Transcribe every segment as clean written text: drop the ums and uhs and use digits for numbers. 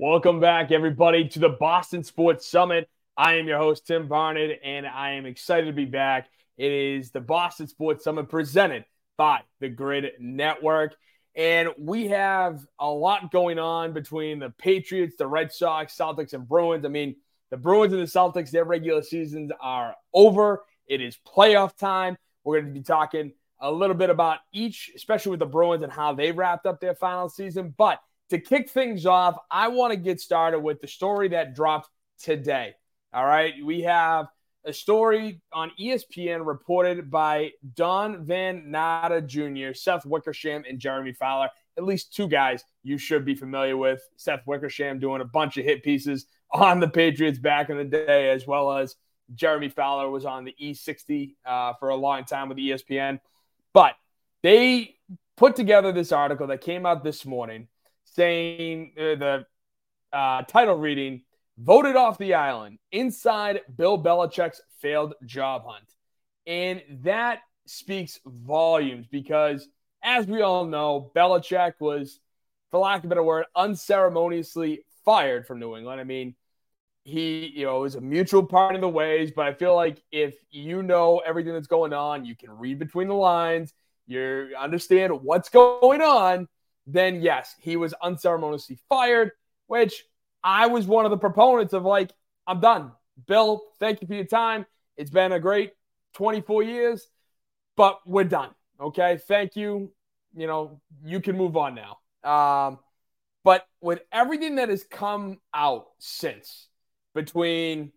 Welcome back, everybody, to the Boston Sports Summit. I am your host, Tim Barnett, and I am excited to be back. It is the Boston Sports Summit presented by the Grid Network. And we have a lot going on between the Patriots, the Red Sox, Celtics, and Bruins. I mean, the Bruins and the Celtics, their regular seasons are over. It is playoff time. We're going to be talking a little bit about each, especially with the Bruins and how they wrapped up their final season. But to kick things off, I want to get started with the story that dropped today. All right. We have a story on ESPN reported by Don Van Natta Jr., Seth Wickersham, and Jeremy Fowler. At least two guys you should be familiar with. Seth Wickersham doing a bunch of hit pieces on the Patriots back in the day, as well as Jeremy Fowler was on the E60 for a long time with ESPN. But they put together this article that came out this morning saying the title reading, Voted Off the Island, Inside Bill Belichick's Failed Job Hunt. And that speaks volumes because, as we all know, Belichick was, for lack of a better word, unceremoniously fired from New England. I mean, he, was a mutual part of the ways, but I feel like if you know everything that's going on, you can read between the lines, you understand what's going on, then yes, he was unceremoniously fired, which I was one of the proponents of, like, I'm done. Bill, thank you for your time. It's been a great 24 years, but we're done. Okay, thank you. You can move on now. But with everything that has come out since, between,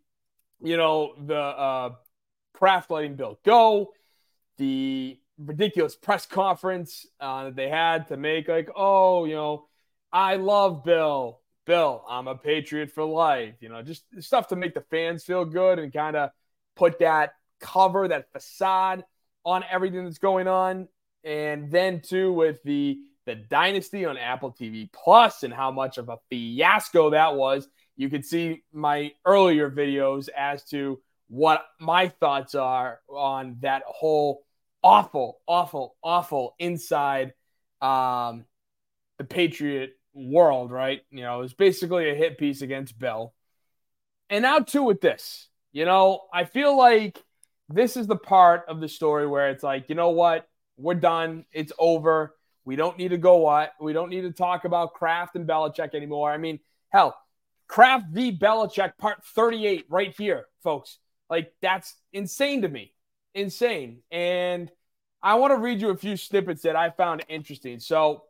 the Kraft letting Bill go, the ridiculous press conference that they had to make, like, I love Bill. Bill, I'm a Patriot for life. Just stuff to make the fans feel good and kind of put that cover, that facade on everything that's going on. And then, too, with the Dynasty on Apple TV Plus and how much of a fiasco that was. You can see my earlier videos as to what my thoughts are on that whole awful inside the Patriot world, right? It was basically a hit piece against Bill. And now, too, with this, I feel like this is the part of the story where it's like, you know what? We're done. It's over. We don't need to we don't need to talk about Kraft and Belichick anymore. I mean, hell, Kraft v. Belichick part 38 right here, folks. Like, that's insane to me. Insane. And I want to read you a few snippets that I found interesting. So,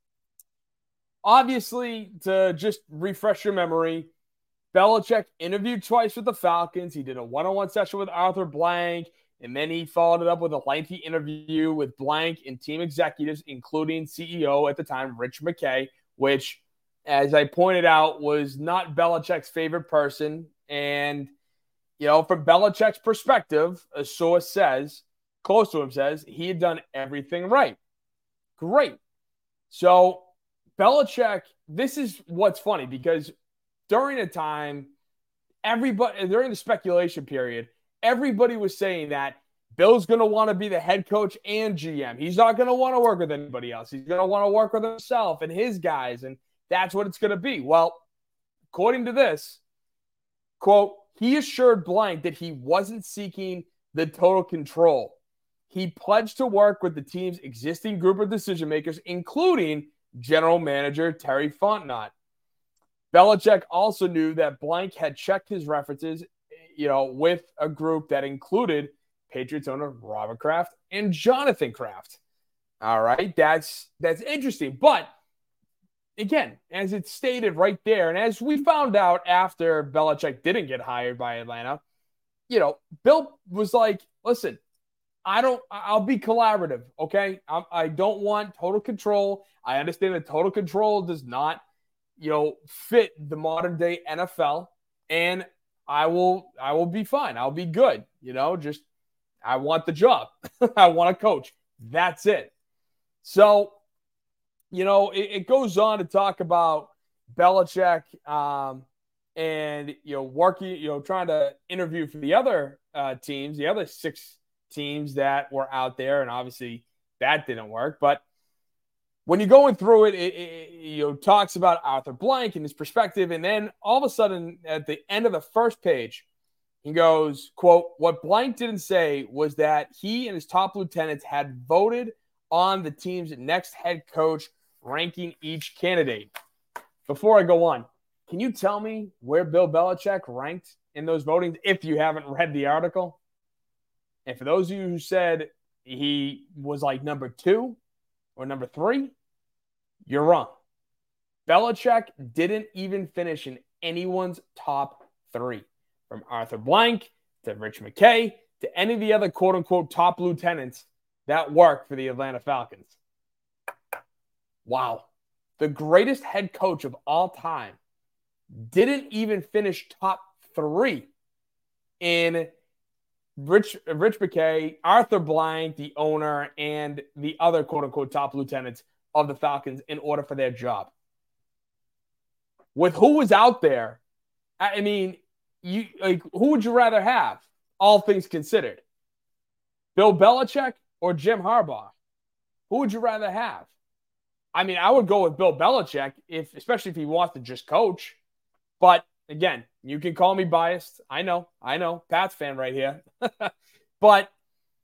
obviously, to just refresh your memory, Belichick interviewed twice with the Falcons. He did a one-on-one session with Arthur Blank, and then he followed it up with a lengthy interview with Blank and team executives, including CEO at the time, Rich McKay, which, as I pointed out, was not Belichick's favorite person. And, from Belichick's perspective, a source says, close to him says, he had done everything right. Great. So, Belichick, this is what's funny, because during the time, during the speculation period, everybody was saying that Bill's going to want to be the head coach and GM. He's not going to want to work with anybody else. He's going to want to work with himself and his guys, and that's what it's going to be. Well, according to this, quote, he assured Blank that he wasn't seeking the total control. He pledged to work with the team's existing group of decision makers, including general manager Terry Fontenot. Belichick also knew that Blank had checked his references, with a group that included Patriots owner Robert Kraft and Jonathan Kraft. All right, that's interesting. But again, as it's stated right there, and as we found out after Belichick didn't get hired by Atlanta, Bill was like, listen, I'll be collaborative, okay? I don't want total control. I understand that total control does not, fit the modern day NFL, and I will be fine. I'll be good, just I want the job. I want to coach. That's it. So, it goes on to talk about Belichick and, working, trying to interview for the other teams, the other 6 teams that were out there. And obviously that didn't work. But when you're going through it, it talks about Arthur Blank and his perspective. And then all of a sudden, at the end of the first page, he goes, quote, "What Blank didn't say was that he and his top lieutenants had voted on the team's next head coach, ranking each candidate." Before I go on, can you tell me where Bill Belichick ranked in those votings if you haven't read the article? And for those of you who said he was like number 2 or number 3, you're wrong. Belichick didn't even finish in anyone's top 3. From Arthur Blank to Rich McKay to any of the other quote-unquote top lieutenants that work for the Atlanta Falcons. Wow. The greatest head coach of all time didn't even finish top 3 in Rich McKay, Arthur Blank, the owner, and the other quote-unquote top lieutenants of the Falcons in order for their job. With who was out there, I mean, who would you rather have, all things considered? Bill Belichick or Jim Harbaugh? Who would you rather have? I mean, I would go with Bill Belichick, especially if he wants to just coach. But again, you can call me biased. I know, Pats fan right here. But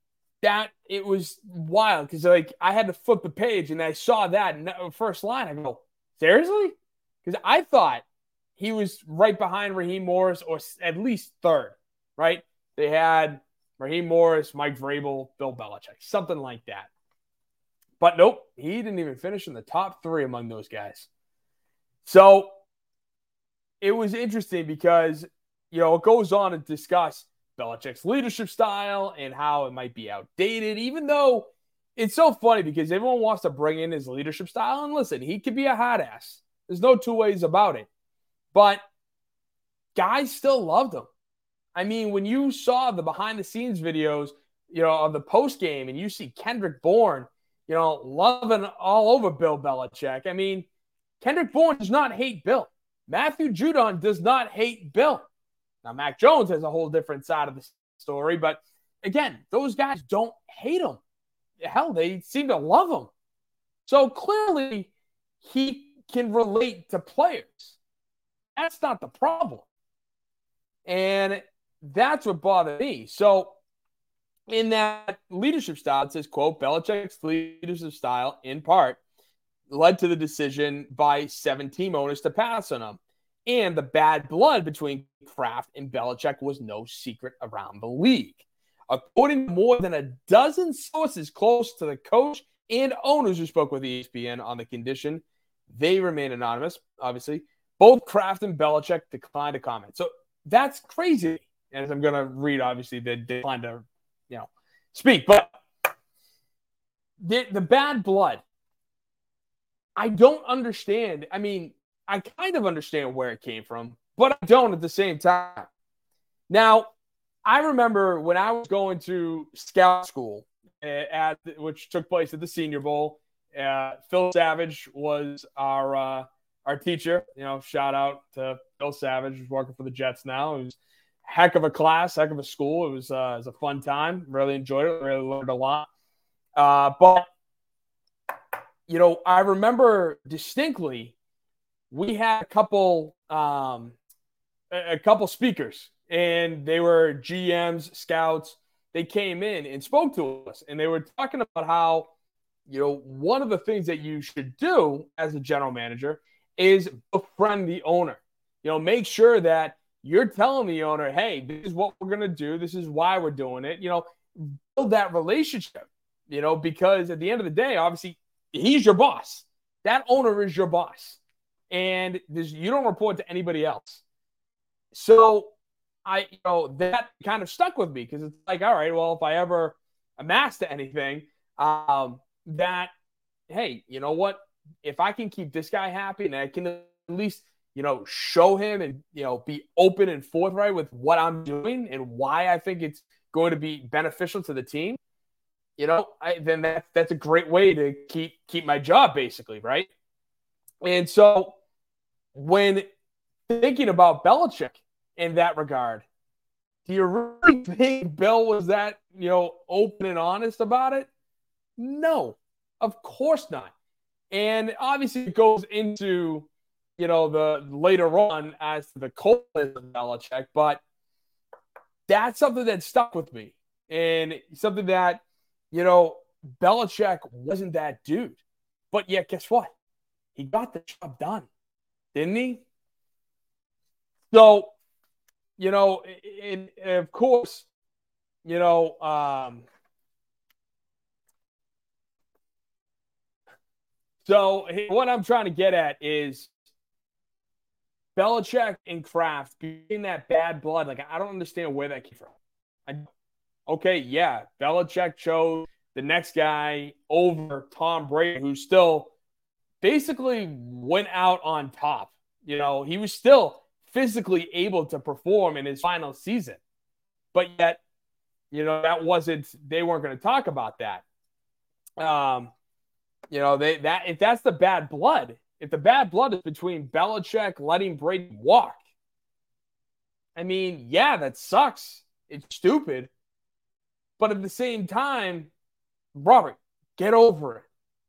it was wild because I had to flip the page and I saw that first line. I go, seriously? Because I thought he was right behind Raheem Morris, or at least third, right? They had Raheem Morris, Mike Vrabel, Bill Belichick, something like that. But nope, he didn't even finish in the top 3 among those guys. So it was interesting because, it goes on to discuss Belichick's leadership style and how it might be outdated, even though it's so funny because everyone wants to bring in his leadership style. And listen, he could be a hot ass. There's no two ways about it. But guys still loved him. I mean, when you saw the behind-the-scenes videos, of the post-game, and you see Kendrick Bourne, loving all over Bill Belichick. I mean, Kendrick Bourne does not hate Bill. Matthew Judon does not hate Bill. Now, Mac Jones has a whole different side of the story, but again, those guys don't hate him. Hell, they seem to love him. So clearly, he can relate to players. That's not the problem. And that's what bothered me. So in that leadership style, it says, quote, "Belichick's leadership style, in part, led to the decision by 7 team owners to pass on him. And the bad blood between Kraft and Belichick was no secret around the league. According to more than a dozen sources close to the coach and owners who spoke with ESPN on the condition they remain anonymous, obviously, both Kraft and Belichick declined to comment." So that's crazy. As I'm going to read, obviously, they declined to, speak. But the bad blood, I don't understand. I mean, I kind of understand where it came from, but I don't at the same time. Now, I remember when I was going to scout school, which took place at the Senior Bowl. Phil Savage was our teacher. Shout out to Phil Savage, who's working for the Jets now. It was a heck of a class, heck of a school. It was a fun time. Really enjoyed it. Really learned a lot. But I remember distinctly we had a couple speakers, and they were GMs, scouts. They came in and spoke to us, and they were talking about how, one of the things that you should do as a general manager is befriend the owner. Make sure that you're telling the owner, hey, this is what we're going to do. This is why we're doing it. Build that relationship, because at the end of the day, obviously, he's your boss. That owner is your boss. And you don't report to anybody else. So that kind of stuck with me because it's like, all right, well, if I ever amass to anything, that, hey, you know what? If I can keep this guy happy and I can at least, show him and, be open and forthright with what I'm doing and why I think it's going to be beneficial to the team, then that's a great way to keep my job, basically, right? And so when thinking about Belichick in that regard, do you really think Bill was that, open and honest about it? No, of course not. And obviously it goes into, the later on as to the coldness of Belichick, but that's something that stuck with me. And something that, you know, Belichick wasn't that dude. But yet, guess what? He got the job done, didn't he? So, and of course, you know, um, so what I'm trying to get at is Belichick and Kraft being that bad blood. Like, I don't understand where that came from. Okay, yeah, Belichick chose the next guy over Tom Brady, who still basically went out on top. He was still physically able to perform in his final season, but yet, that wasn't. They weren't going to talk about that. Um, if that's the bad blood, if the bad blood is between Belichick letting Brady walk, I mean, yeah, that sucks. It's stupid. But at the same time, Robert, get over it.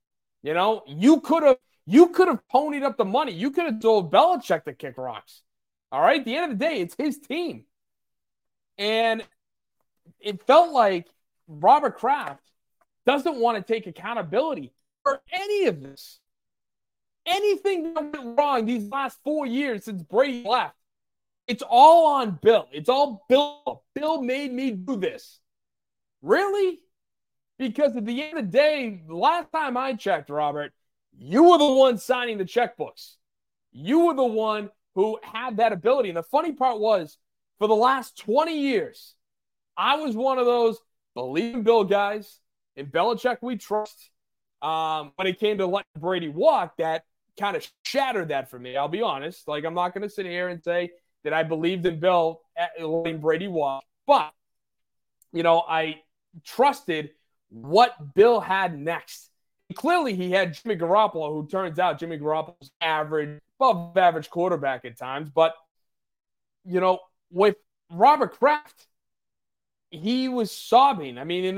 You could have ponied up the money. You could have told Belichick to kick rocks. All right. At the end of the day, it's his team. And it felt like Robert Kraft doesn't want to take accountability for any of this. Anything that went wrong these last 4 years since Brady left, it's all on Bill. It's all Bill. Bill made me do this. Really? Because at the end of the day, the last time I checked, Robert, you were the one signing the checkbooks. You were the one who had that ability. And the funny part was, for the last 20 years, I was one of those believe in Bill guys. In Belichick, we trust. When it came to letting Brady walk, that kind of shattered that for me. I'll be honest. Like, I'm not going to sit here and say that I believed in Bill letting Brady walk. But, I trusted what Bill had next. Clearly, he had Jimmy Garoppolo, who turns out Jimmy Garoppolo's average, above average quarterback at times. But, with Robert Kraft, he was sobbing. I mean, in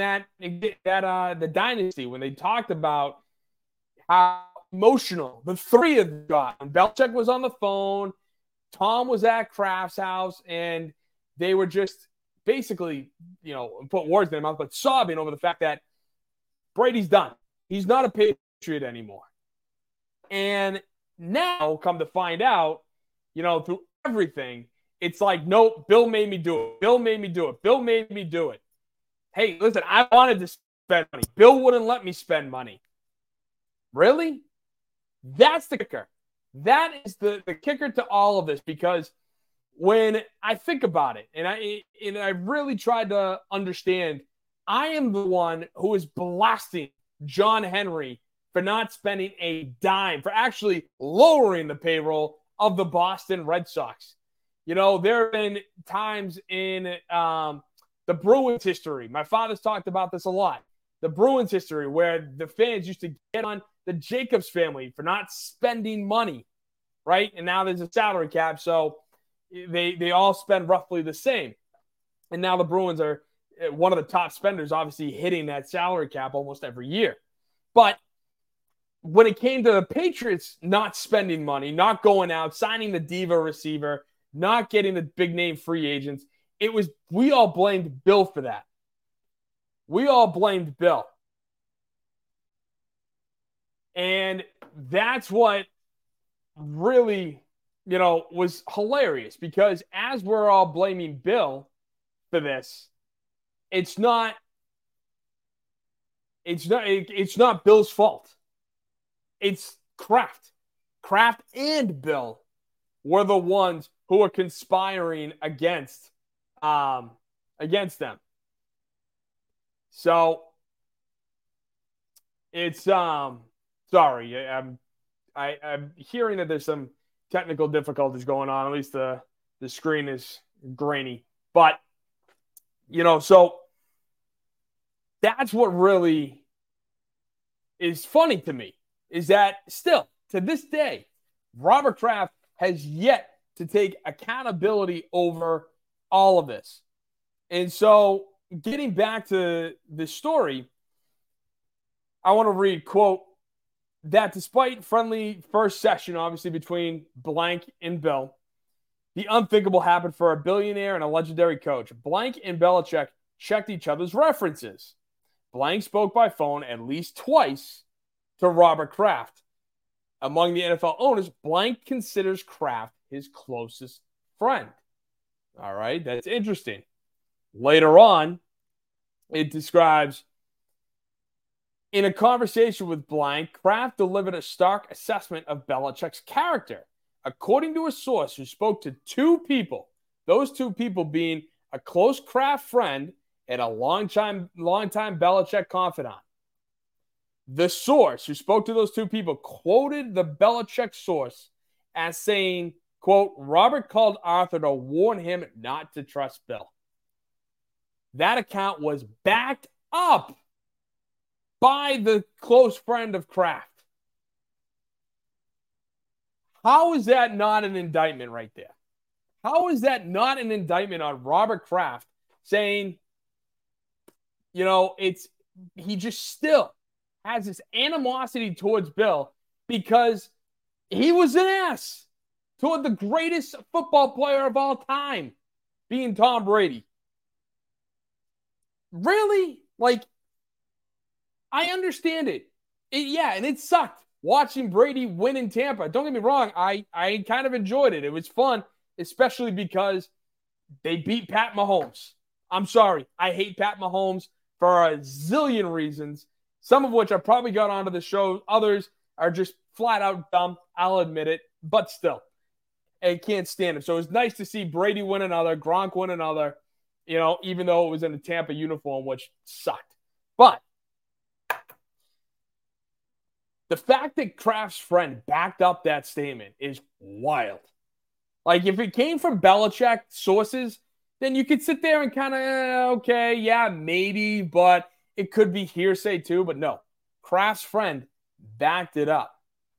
the dynasty, when they talked about how emotional the three of them got. When Belichick was on the phone, Tom was at Kraft's house, and they were just basically, put words in their mouth, but sobbing over the fact that Brady's done. He's not a Patriot anymore. And now, come to find out, through everything, it's like, nope, Bill made me do it. Bill made me do it. Bill made me do it. Hey, listen, I wanted to spend money. Bill wouldn't let me spend money. Really? That's the kicker. That is the kicker to all of this, because when I think about it, and I really tried to understand, I am the one who is blasting John Henry for not spending a dime, for actually lowering the payroll of the Boston Red Sox. There have been times in the Bruins history. My father's talked about this a lot. The Bruins history, where the fans used to get on the Jacobs family for not spending money, right? And now there's a salary cap, so they all spend roughly the same. And now the Bruins are one of the top spenders, obviously hitting that salary cap almost every year. But when it came to the Patriots not spending money, not going out, signing the diva receiver, not getting the big name free agents, we all blamed Bill for that. We all blamed Bill. And that's what really, was hilarious, because as we're all blaming Bill for this, it's not Bill's fault. It's Kraft. Kraft and Bill were the ones who were conspiring against them. So it's sorry, I'm hearing that there's some technical difficulties going on. At least the screen is grainy. But so that's what really is funny to me, is that still to this day, Robert Kraft has yet to take accountability over all of this. And so, getting back to the story, I want to read, quote, that despite friendly first session, obviously between Blank and Bill, the unthinkable happened for a billionaire and a legendary coach. Blank and Belichick checked each other's references. Blank spoke by phone at least twice to Robert Kraft. Among the NFL owners, Blank considers Kraft his closest friend. All right, that's interesting. Later on, it describes, in a conversation with Blank, Kraft delivered a stark assessment of Belichick's character. According to a source who spoke to two people, those two people being a close Kraft friend and a longtime Belichick confidant. The source who spoke to those two people quoted the Belichick source as saying, quote, Robert called Arthur to warn him not to trust Bill. That account was backed up by the close friend of Kraft. How is that not an indictment right there? How is that not an indictment on Robert Kraft saying, he just still has this animosity towards Bill because he was an ass toward the greatest football player of all time, being Tom Brady. Really? I understand it. And it sucked watching Brady win in Tampa. Don't get me wrong. I kind of enjoyed it. It was fun, especially because they beat Pat Mahomes. I'm sorry. I hate Pat Mahomes for a zillion reasons, some of which I probably got onto the show. Others are just flat out dumb. I'll admit it. But still, I can't stand him. So it was nice to see Brady win another, Gronk win another, even though it was in a Tampa uniform, which sucked. But the fact that Kraft's friend backed up that statement is wild. If it came from Belichick sources, then you could sit there and kind of, okay, yeah, maybe, but it could be hearsay too. But no, Kraft's friend backed it up.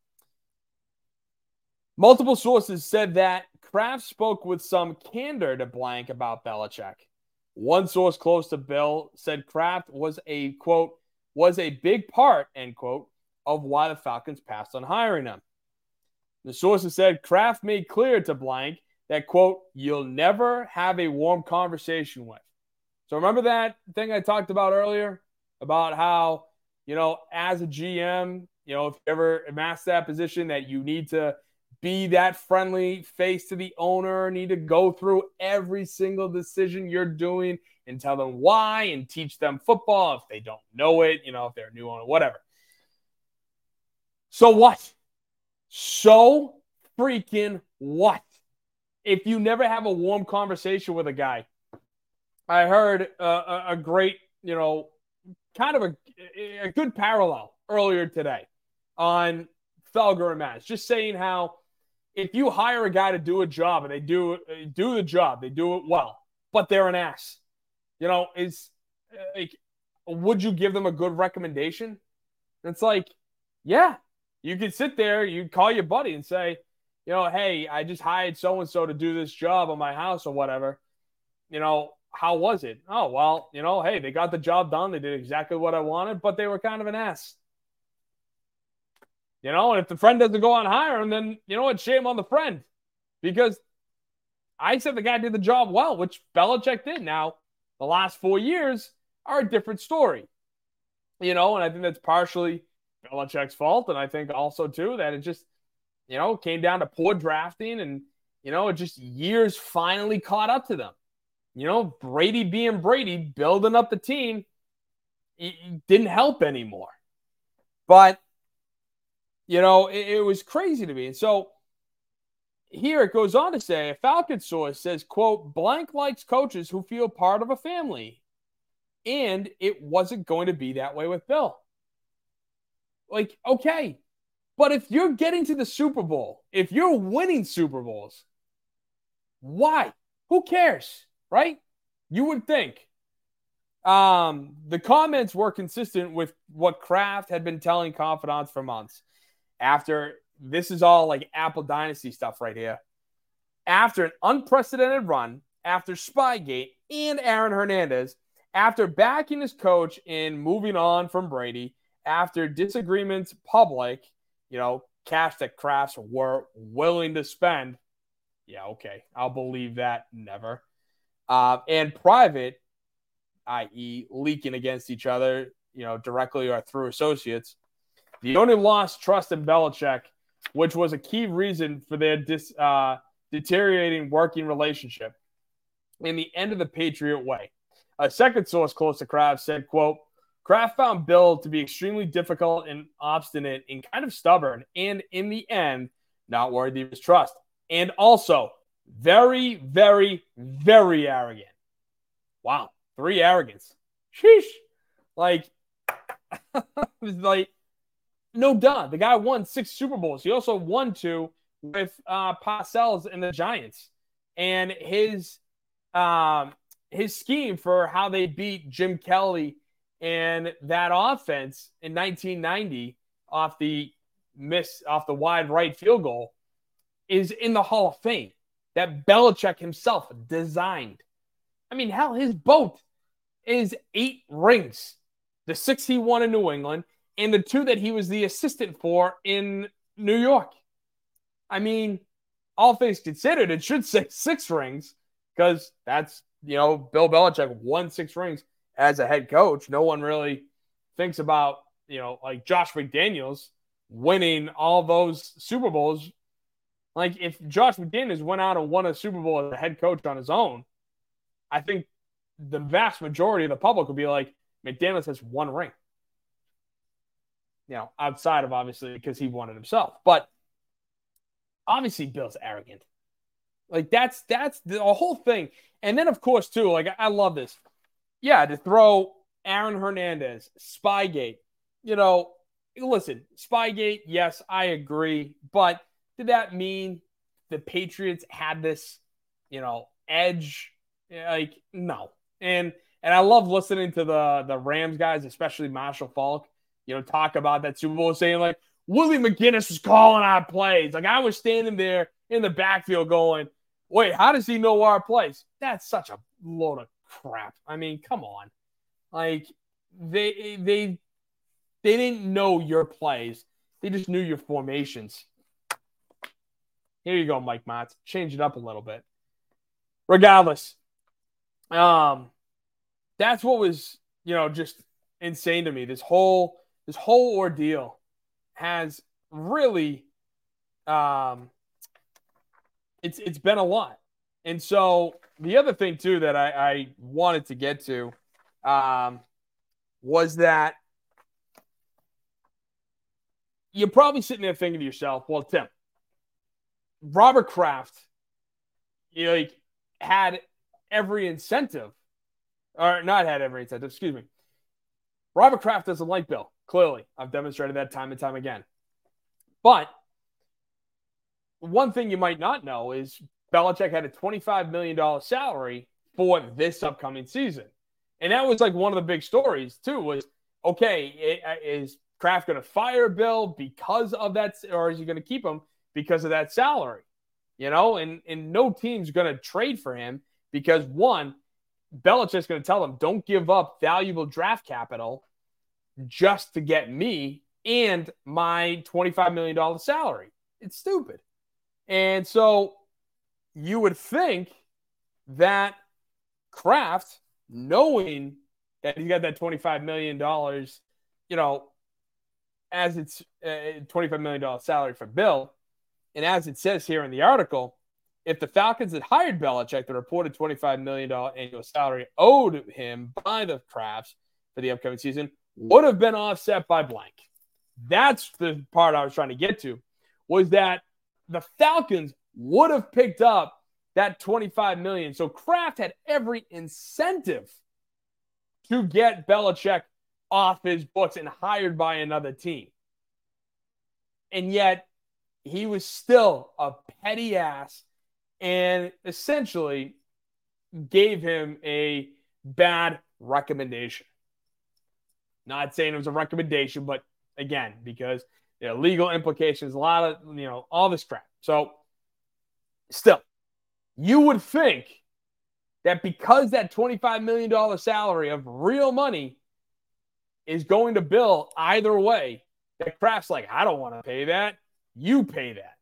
Multiple sources said that Kraft spoke with some candor to Blank about Belichick. One source close to Bill said Kraft was a, quote, was a big part, end quote, of why the Falcons passed on hiring him. The sources said Kraft made clear to Blank that, quote, you'll never have a warm conversation with. So remember that thing I talked about earlier about how, as a GM, if you ever amass that position that you need to be that friendly face to the owner, need to go through every single decision you're doing and tell them why and teach them football if they don't know it, if they're a new owner, whatever. So what? So freaking what? If you never have a warm conversation with a guy. I heard a great, kind of a good parallel earlier today on Felger and Matz, just saying how if you hire a guy to do a job and they do the job, they do it well, but they're an ass, would you give them a good recommendation? It's yeah, you could sit there, you call your buddy and say, hey, I just hired so-and-so to do this job on my house or whatever. How was it? Oh, well, hey, they got the job done. They did exactly what I wanted, but they were kind of an ass. And if the friend doesn't go on hire him, then, it's shame on the friend. Because I said the guy did the job well, which Belichick did. Now, the last 4 years are a different story. And I think that's partially Belichick's fault. And I think also, too, that it just, came down to poor drafting and, it just years finally caught up to them. Brady being Brady, building up the team, it didn't help anymore. But, it was crazy to me. And so here it goes on to say, a Falcon source says, quote, Blank likes coaches who feel part of a family. And it wasn't going to be that way with Bill. Okay. But if you're getting to the Super Bowl, if you're winning Super Bowls, why? Who cares? Right? You would think. The comments were consistent with what Kraft had been telling confidants for months. After, this is all Apple Dynasty stuff right here. After an unprecedented run, after Spygate and Aaron Hernandez, after backing his coach in moving on from Brady, after disagreements public, cash that Crafts were willing to spend. Yeah, okay. I'll believe that. Never. And private, i.e. leaking against each other, directly or through associates. The owner lost trust in Belichick, which was a key reason for their deteriorating working relationship. In the end of the Patriot way. A second source close to Kraft said, quote, Kraft found Bill to be extremely difficult and obstinate and kind of stubborn, and in the end, not worthy of his trust. And also, very, very, very arrogant. Wow. 3 arrogance. Sheesh. No duh. The guy won 6 Super Bowls. He also won 2 with Parcells and the Giants. And his scheme for how they beat Jim Kelly and that offense in 1990 off the wide right field goal is in the Hall of Fame that Belichick himself designed. I mean, hell, his boat is 8 rings. The 6 he won in New England and the 2 that he was the assistant for in New York. I mean, all things considered, it should say 6 rings because that's, Bill Belichick won 6 rings as a head coach. No one really thinks about, like Josh McDaniels winning all those Super Bowls. Like if Josh McDaniels went out and won a Super Bowl as a head coach on his own, I think the vast majority of the public would be like, McDaniels has 1 ring. Outside of obviously because he won it himself. But obviously Bill's arrogant. Like that's the whole thing. And then of course too, like I love this. Yeah, to throw Aaron Hernandez, Spygate. Listen, Spygate, yes, I agree. But did that mean the Patriots had this, edge? Like, no. And I love listening to the Rams guys, especially Marshall Faulk, talk about that Super Bowl, saying like Willie McGinnis was calling our plays. Like I was standing there in the backfield going, wait, how does he know our plays? That's such a load of crap. I mean, come on. Like they didn't know your plays. They just knew your formations. Here you go, Mike Motz. Change it up a little bit. Regardless, that's what was, just insane to me. This whole ordeal has really it's been a lot. And so the other thing too that I wanted to get to was that you're probably sitting there thinking to yourself, well, Tim, Robert Kraft, had every incentive, or not had every incentive, excuse me. Robert Kraft doesn't like Bill. Clearly, I've demonstrated that time and time again. But one thing you might not know is Belichick had a $25 million salary for this upcoming season. And that was like one of the big stories too was, okay, is Kraft going to fire Bill because of that, or is he going to keep him because of that salary? And no team's going to trade for him because one, Belichick's going to tell them, don't give up valuable draft capital just to get me and my $25 million salary. It's stupid. And so you would think that Kraft, knowing that he's got that $25 million, as it's $25 million salary for Bill, and as it says here in the article, if the Falcons had hired Belichick, the reported $25 million annual salary owed him by the Krafts for the upcoming season would have been offset by blank. That's the part I was trying to get to, was that the Falcons would have picked up that $25 million. So Kraft had every incentive to get Belichick off his books and hired by another team. And yet he was still a petty ass and essentially gave him a bad recommendation. Not saying it was a recommendation, but again, because legal implications, a lot of, all this crap. So still, you would think that because that $25 million salary of real money is going to bill either way. That Kraft's like, I don't want to pay that. You pay that.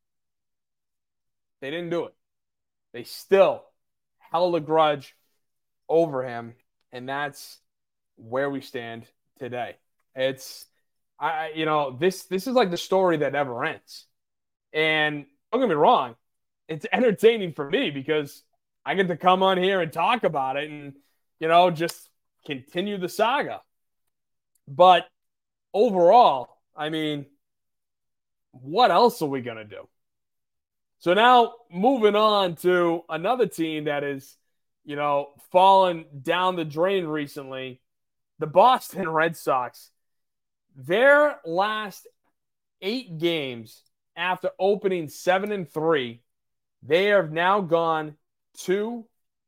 They didn't do it. They still held a grudge over him, and that's where we stand today. It's, this is like the story that never ends. And don't get me wrong, it's entertaining for me because I get to come on here and talk about it and, just continue the saga. But overall, I mean, what else are we going to do? So now moving on to another team that is, fallen down the drain recently, the Boston Red Sox. Their last 8 games after opening 7-3, they have now gone 2-6.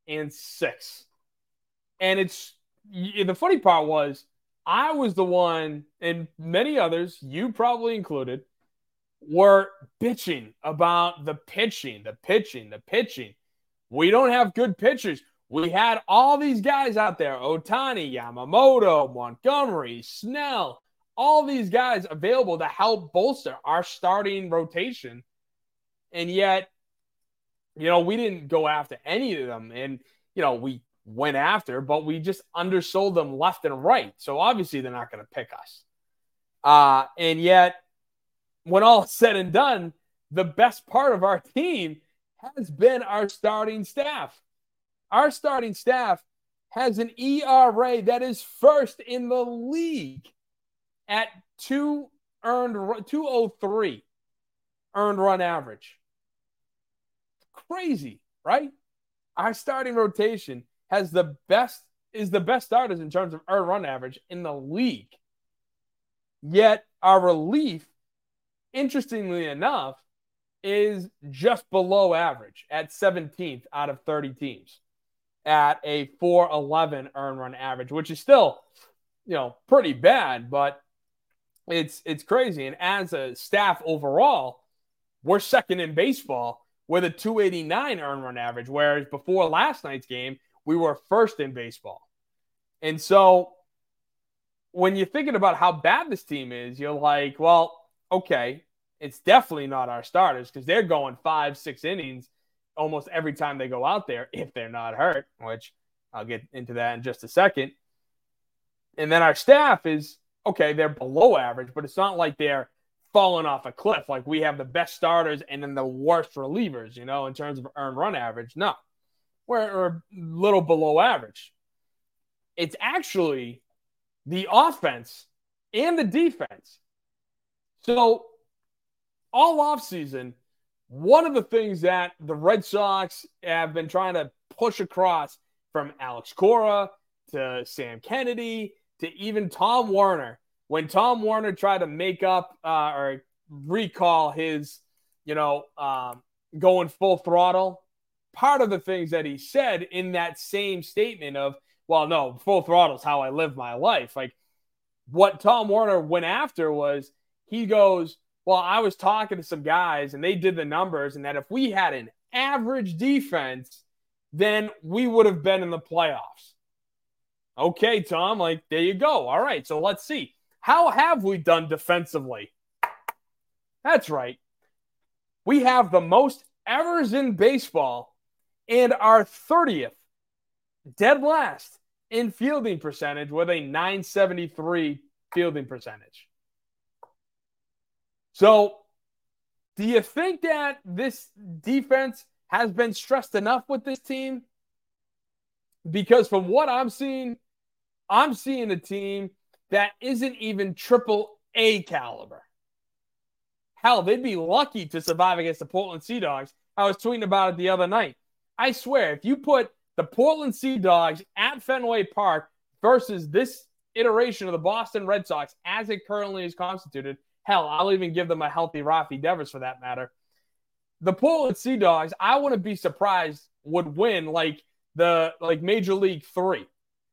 And the funny part was, I was the one, and many others, you probably included, were bitching about the pitching. We don't have good pitchers. We had all these guys out there, Ohtani, Yamamoto, Montgomery, Snell, all these guys available to help bolster our starting rotation. And yet, we didn't go after any of them. And, we went after, but we just undersold them left and right. So obviously they're not going to pick us. And yet, when all is said and done, the best part of our team has been our starting staff. Our starting staff has an ERA that is first in the league at 203 earned run average. Crazy, right? Our starting rotation is the best starters in terms of earned run average in the league. Yet our relief, interestingly enough, is just below average at 17th out of 30 teams at a 411 earned run average, which is still, pretty bad, but it's crazy. And as a staff overall, we're second in baseball with a 289 earned run average, whereas before last night's game, we were first in baseball. And so when you're thinking about how bad this team is, you're like, well, okay, it's definitely not our starters because they're going 5-6 innings almost every time they go out there if they're not hurt, which I'll get into that in just a second. And then our staff is, okay, they're below average, but it's not like they're falling off a cliff. Like we have the best starters and then the worst relievers, in terms of earned run average. No, we're a little below average. It's actually the offense and the defense. So all offseason, one of the things that the Red Sox have been trying to push across from Alex Cora to Sam Kennedy to even Tom Werner, when Tom Werner tried to make up or recall his, going full throttle, part of the things that he said in that same statement of, well, no, full throttle is how I live my life. Like what Tom Werner went after was, he goes, well, I was talking to some guys and they did the numbers, and that if we had an average defense, then we would have been in the playoffs. Okay, Tom, like, there you go. All right, so let's see. How have we done defensively? That's right. We have the most errors in baseball and our 30th, dead last, in fielding percentage with a 973 fielding percentage. So, do you think that this defense has been stressed enough with this team? Because from what I'm seeing a team that isn't even AAA caliber. Hell, they'd be lucky to survive against the Portland Sea Dogs. I was tweeting about it the other night. I swear, if you put the Portland Sea Dogs at Fenway Park versus this iteration of the Boston Red Sox as it currently is constituted, hell, I'll even give them a healthy Rafi Devers for that matter. The Portland Sea Dogs, I wouldn't be surprised, would win like Major League 3.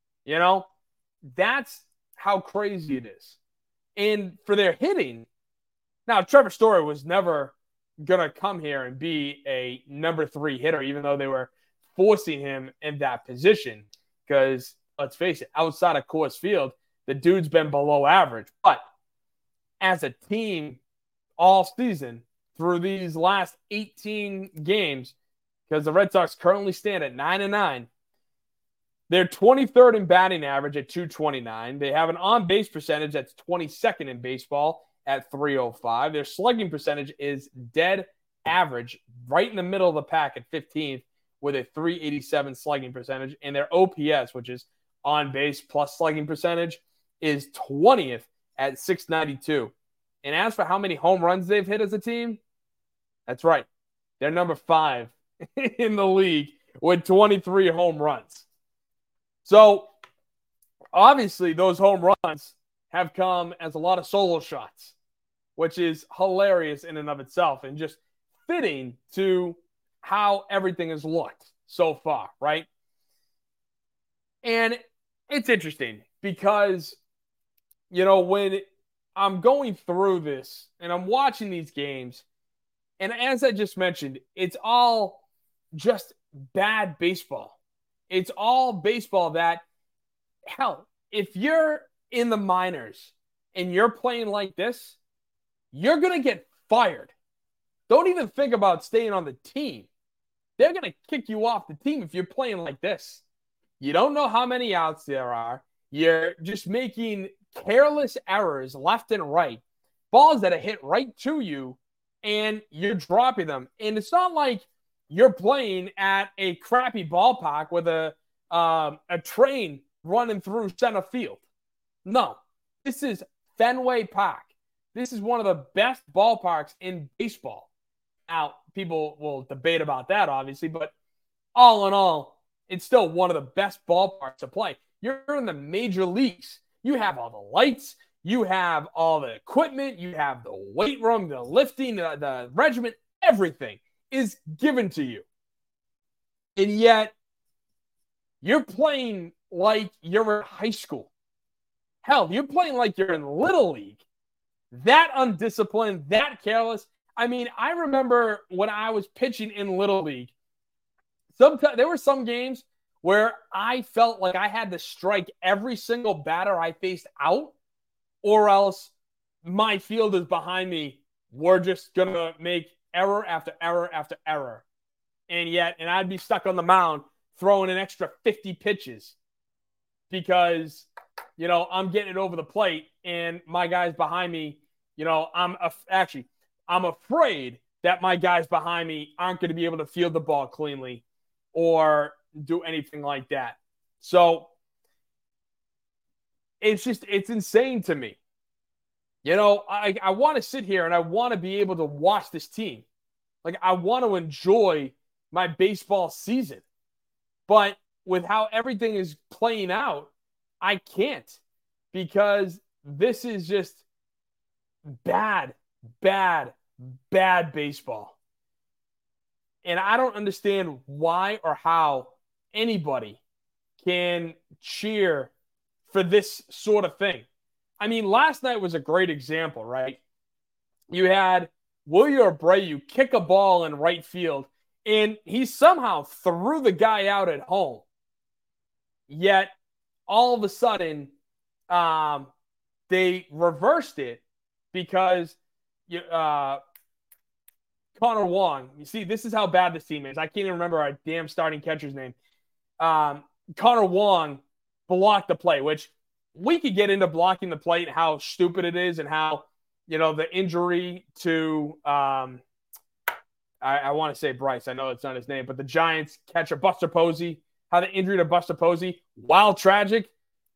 That's how crazy it is. And for their hitting, now Trevor Story was never going to come here and be a number 3 hitter, even though they were forcing him in that position. Because let's face it, outside of Coors Field, the dude's been below average. But as a team all season through these last 18 games, because the Red Sox currently stand at 9-9, they're 23rd in batting average at 229. They have an on-base percentage that's 22nd in baseball at 305. Their slugging percentage is dead average, right in the middle of the pack at 15th with a 387 slugging percentage. And their OPS, which is on-base plus slugging percentage, is 20th at 692. And as for how many home runs they've hit as a team, that's right. They're number 5 in the league with 23 home runs. So, obviously, those home runs have come as a lot of solo shots, which is hilarious in and of itself and just fitting to how everything has looked so far, right? And it's interesting because, when I'm going through this and I'm watching these games, and as I just mentioned, it's all just bad baseball. It's all baseball that, hell, if you're in the minors and you're playing like this, you're going to get fired. Don't even think about staying on the team. They're going to kick you off the team if you're playing like this. You don't know how many outs there are. You're just making careless errors left and right. Balls that are hit right to you, and you're dropping them. And it's not like you're playing at a crappy ballpark with a train running through center field. No, this is Fenway Park. This is one of the best ballparks in baseball. Now, people will debate about that, obviously, but all in all, it's still one of the best ballparks to play. You're in the major leagues. You have all the lights. You have all the equipment. You have the weight room, the lifting, the regiment, everything is given to you. And yet, you're playing like you're in high school. Hell, you're playing like you're in Little League. That undisciplined, that careless. I mean, I remember when I was pitching in Little League, sometimes there were some games where I felt like I had to strike every single batter I faced out, or else my fielders behind me were just going to make error after error after error. And I'd be stuck on the mound throwing an extra 50 pitches because, I'm getting it over the plate and my guys behind me, I'm afraid that my guys behind me aren't going to be able to field the ball cleanly or do anything like that. So it's insane to me. I want to sit here and I want to be able to watch this team. Like, I want to enjoy my baseball season. But with how everything is playing out, I can't, because this is just bad baseball. And I don't understand why or how anybody can cheer for this sort of thing. I mean, last night was a great example, right? You had Wilyer Abreu kick a ball in right field, and he somehow threw the guy out at home. Yet, all of a sudden, they reversed it because Connor Wong. You see, this is how bad this team is. I can't even remember our damn starting catcher's name. Connor Wong blocked the play, which we could get into blocking the plate, how stupid it is, and how, the injury to I want to say Bryce. I know it's not his name, but the Giants catcher, Buster Posey, how the injury to Buster Posey, while tragic,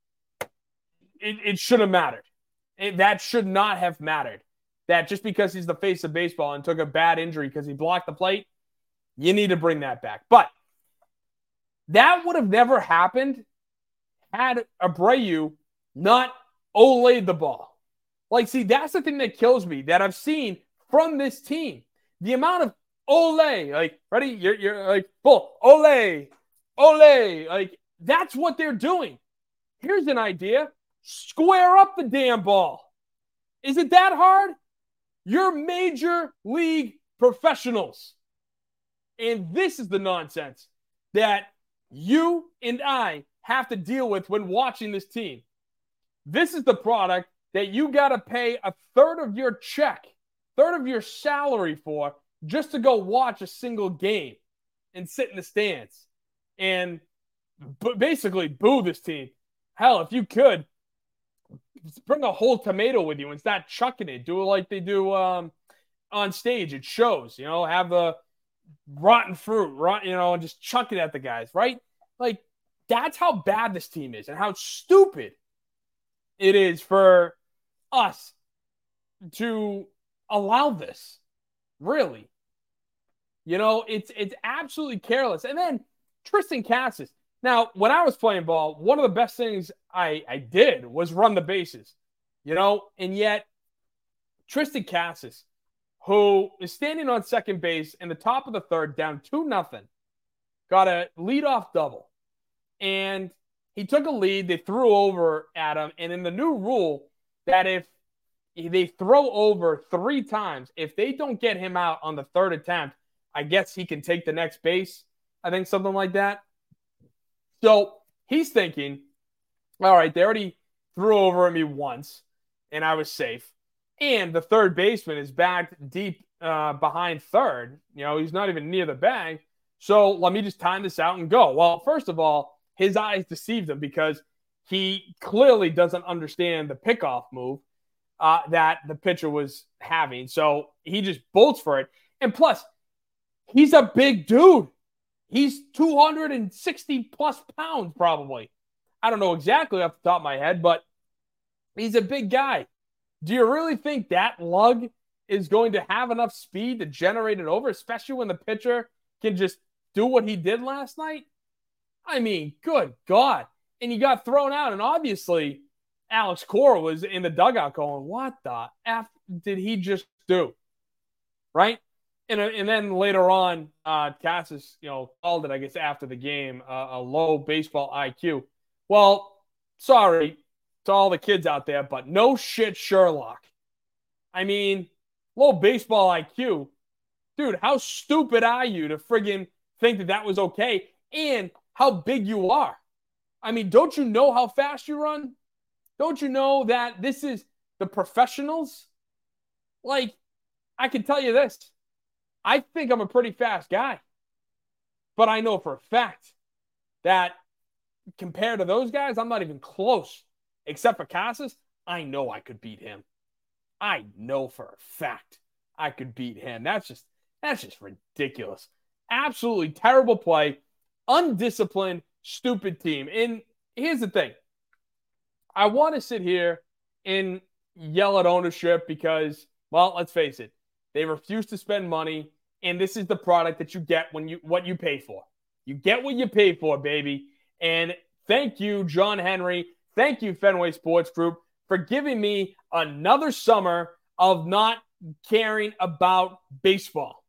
it should have mattered. That should not have mattered. That just because he's the face of baseball and took a bad injury because he blocked the plate, you need to bring that back. But that would have never happened had Abreu not Olayed the ball. Like, see, that's the thing that kills me that I've seen from this team. The amount of Olay, like, ready? You're like, bull, Olay, like, that's what they're doing. Here's an idea. Square up the damn ball. Is it that hard? You're major league professionals. And this is the nonsense that you and I have to deal with when watching this team. This is the product that you got to pay a third of your check, third of your salary for just to go watch a single game and sit in the stands and basically boo this team. Hell, if you could, bring a whole tomato with you and start chucking it. Do it like they do on stage. It shows, have the rotten fruit, and just chuck it at the guys, right? Like, that's how bad this team is and how stupid it is for us to allow this. Really. It's absolutely careless. And then Triston Casas. Now, when I was playing ball, one of the best things I did was run the bases, and yet Triston Casas, who is standing on second base in the top of the third, down 2-0, got a leadoff double. And he took a lead. They threw over at him. And in the new rule, that if they throw over 3 times, if they don't get him out on the third attempt, I guess he can take the next base. I think something like that. So he's thinking, all right, they already threw over me once, and I was safe. And the third baseman is back deep behind third. He's not even near the bag. So let me just time this out and go. Well, first of all, his eyes deceived him because he clearly doesn't understand the pickoff move that the pitcher was having. So he just bolts for it. And plus, he's a big dude. He's 260 plus pounds, probably. I don't know exactly off the top of my head, but he's a big guy. Do you really think that lug is going to have enough speed to generate it over, especially when the pitcher can just do what he did last night? I mean, good God. And he got thrown out. And obviously, Alex Cora was in the dugout going, what the F did he just do? Right? And then later on, Casas, called it, I guess, after the game, a low baseball IQ. Well, sorry to all the kids out there, but no shit, Sherlock. I mean, low baseball IQ. Dude, how stupid are you to friggin' think that was okay? And how big you are. I mean, don't you know how fast you run? Don't you know that this is the professionals? Like, I can tell you this. I think I'm a pretty fast guy. But I know for a fact that compared to those guys, I'm not even close. Except for Casas, I know I could beat him. I know for a fact I could beat him. That's just ridiculous. Absolutely terrible play. Undisciplined, stupid team. And here's the thing. I want to sit here and yell at ownership because, well, let's face it. They refuse to spend money, and this is the product that you get what you pay for. You get what you pay for, baby. And thank you, John Henry. Thank you, Fenway Sports Group, for giving me another summer of not caring about baseball.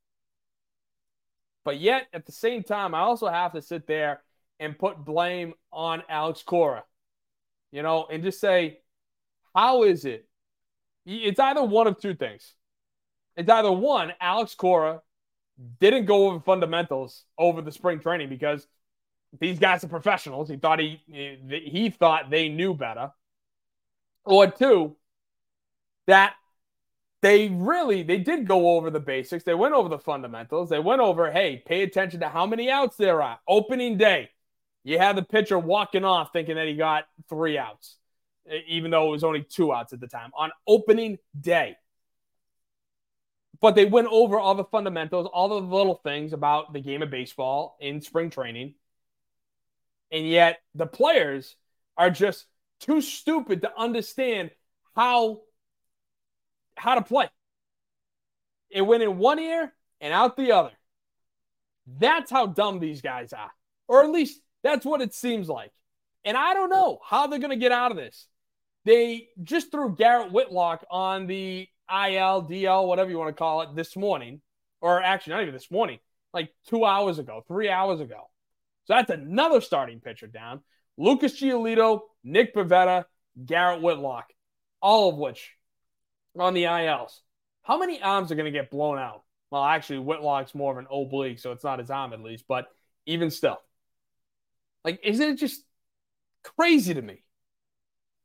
But yet, at the same time, I also have to sit there and put blame on Alex Cora, and just say, how is it? It's either one of two things. It's either one, Alex Cora didn't go over fundamentals over the spring training because these guys are professionals. He thought they knew better. Or two, that they did go over the basics. They went over the fundamentals. They went over, hey, pay attention to how many outs there are. Opening day, you had the pitcher walking off thinking that he got 3 outs, even though it was only 2 outs at the time on opening day. But they went over all the fundamentals, all the little things about the game of baseball in spring training. And yet the players are just too stupid to understand how to play. It went in one ear and out the other. That's how dumb these guys are. Or at least that's what it seems like. And I don't know how they're going to get out of this. They just threw Garrett Whitlock on the IL, DL, whatever you want to call it, this morning. Or actually, not even this morning. Like 2 hours ago, 3 hours ago. So that's another starting pitcher down. Lucas Giolito, Nick Pivetta, Garrett Whitlock. All of which on the ILs. How many arms are going to get blown out? Well, actually, Whitlock's more of an oblique, so it's not his arm at least. But even still. Like, isn't it just crazy to me?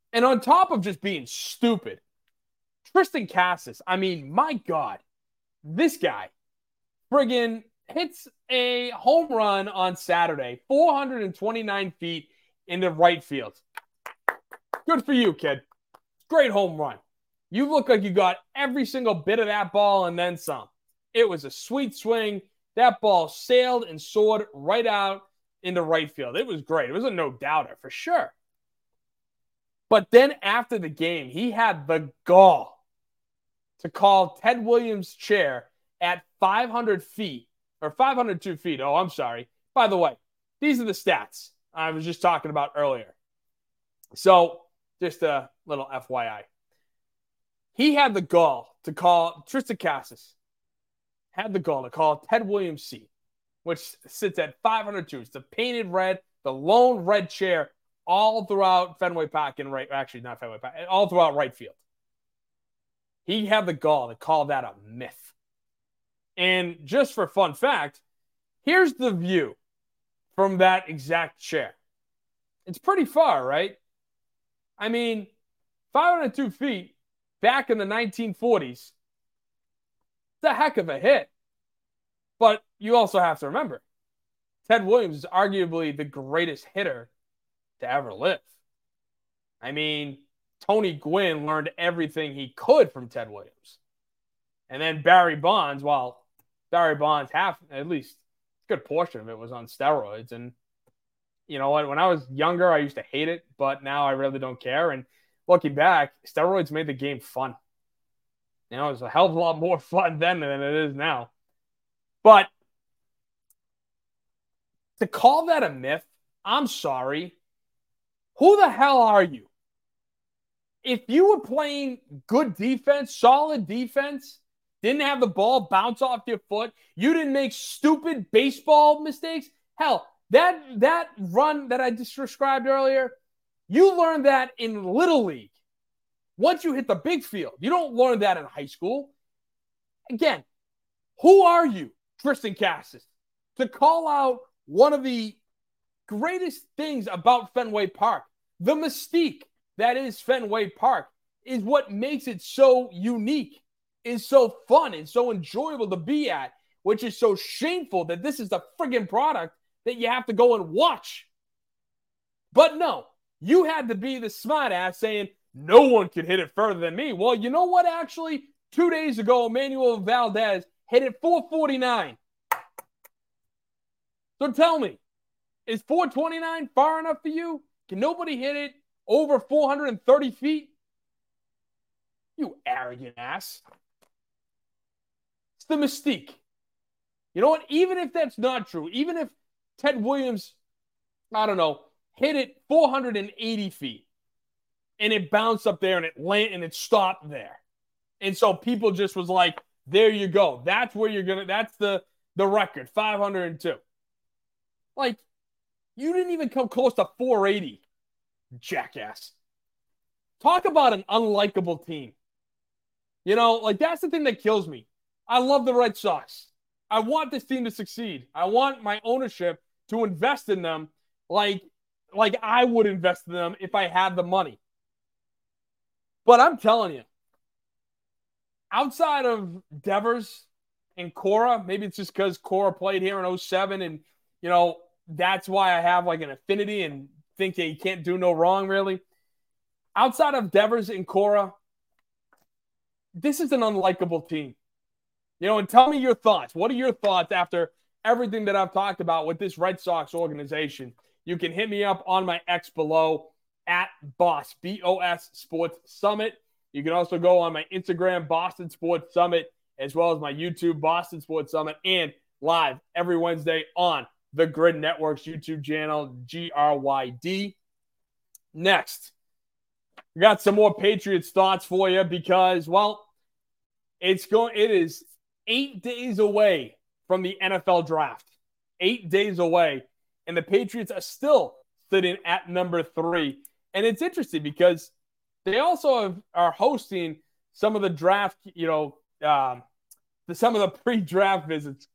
And on top of just being stupid, Triston Casas, I mean, my God, this guy friggin' hits a home run on Saturday, 429 feet into right field. Good for you, kid. Great home run. You look like you got every single bit of that ball and then some. It was a sweet swing. That ball sailed and soared right out into right field. It was great. It was a no-doubter for sure. But then after the game, he had the gall to call Ted Williams' chair at 500 feet, or 502 feet. Oh, I'm sorry. By the way, these are the stats I was just talking about earlier. So, just a little FYI. He had the gall to call Triston Casas, had the gall to call Ted Williams' seat, which sits at 502. It's the painted red, the lone red chair all throughout Fenway Park and right, actually not Fenway Park, all throughout right field. He had the gall to call that a myth. And just for fun fact, here's the view from that exact chair. It's pretty far, right? I mean, 502 feet back in the 1940s, it's a heck of a hit. But you also have to remember, Ted Williams is arguably the greatest hitter to ever live. I mean, Tony Gwynn learned everything he could from Ted Williams. And then Barry Bonds, well, Barry Bonds, at least a good portion of it was on steroids. And you know what? When I was younger, I used to hate it, but now I really don't care. And looking back, steroids made the game fun. You know, it was a hell of a lot more fun then than it is now. But to call that a myth, I'm sorry. Who the hell are you? If you were playing good defense, solid defense, didn't have the ball bounce off your foot, you didn't make stupid baseball mistakes, hell, that run that I just described earlier, you learned that in Little League. Once you hit the big field, you don't learn that in high school. Again, who are you, Triston Casas, to call out one of the greatest things about Fenway Park? The mystique that is Fenway Park is what makes it so unique, is so fun and so enjoyable to be at, which is so shameful that this is the friggin' product that you have to go and watch. But no, you had to be the smart ass saying, no one could hit it further than me. Well, you know what, actually? 2 days ago, Emmanuel Valdez hit it 449. So tell me, is 429 far enough for you? Can nobody hit it over 430 feet? You arrogant ass. It's the mystique. You know what? Even if that's not true, even if Ted Williams, I don't know, hit it 480 feet and it bounced up there and it stopped there. And so people just was like, there you go. That's where you're going to, that's the record, 502. Like, you didn't even come close to 480, jackass. Talk about an unlikable team. You know, like, that's the thing that kills me. I love the Red Sox. I want this team to succeed. I want my ownership to invest in them like I would invest in them if I had the money. But I'm telling you, outside of Devers and Cora, maybe it's just because Cora played here in 07 and, you know, that's why I have like an affinity and think that he can't do no wrong, really. Outside of Devers and Cora, this is an unlikable team. You know, and tell me your thoughts. What are your thoughts after everything that I've talked about with this Red Sox organization? You can hit me up on my X below at Boss, B-O-S Sports Summit. You can also go on my Instagram, Boston Sports Summit, as well as my YouTube, Boston Sports Summit, and live every Wednesday on the Grid Network's YouTube channel, GRYD. Next, we got some more Patriots thoughts for you because, well, it is 8 days away from the NFL draft. 8 days away. And the Patriots are still sitting at number 3. And it's interesting because they also are hosting some of the draft, some of the pre-draft visits,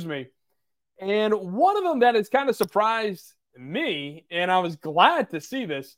And one of them that has kind of surprised me, and I was glad to see this,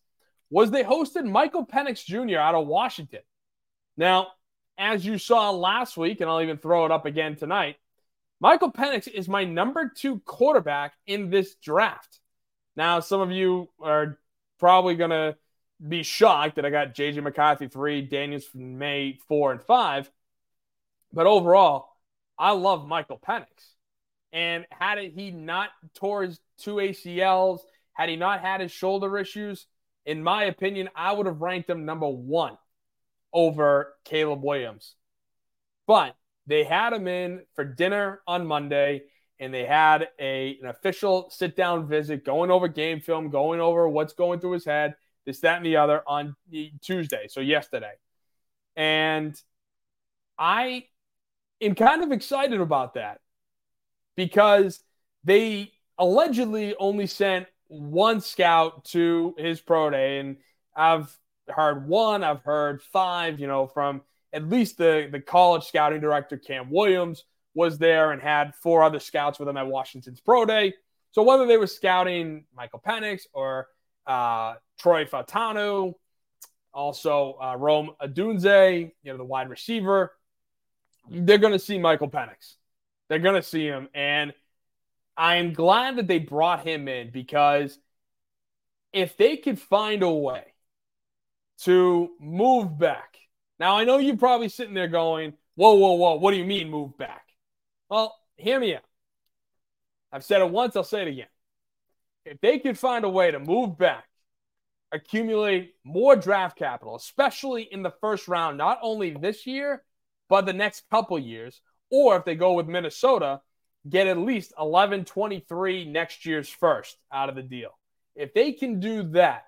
was they hosted Michael Penix Jr. out of Washington. Now, as you saw last week, and I'll even throw it up again tonight, Michael Penix is my number 2 quarterback in this draft. Now, some of you are probably going to be shocked that I got J.J. McCarthy 3, Daniels May 4 and 5. But overall, I love Michael Penix. And had he not tore his 2 ACLs, had he not had his shoulder issues, in my opinion, I would have ranked him number 1 over Caleb Williams. But they had him in for dinner on Monday, and they had an official sit-down visit, going over game film, going over what's going through his head, this, that, and the other on Tuesday, so yesterday. And I am kind of excited about that because they allegedly only sent 1 scout to his pro day, and I've heard 1, I've heard 5, from at least the college scouting director, Cam Williams, was there and had 4 other scouts with him at Washington's pro day. So whether they were scouting Michael Penix or Troy Fautanu, also Rome Odunze, the wide receiver, they're going to see Michael Penix. They're going to see him. And I'm glad that they brought him in, because if they could find a way to move back. Now, I know you're probably sitting there going, whoa, what do you mean move back? Well, hear me out. I've said it once, I'll say it again. If they could find a way to move back, accumulate more draft capital, especially in the first round, not only this year, but the next couple years, or if they go with Minnesota, get at least 11-23 next year's first out of the deal. If they can do that,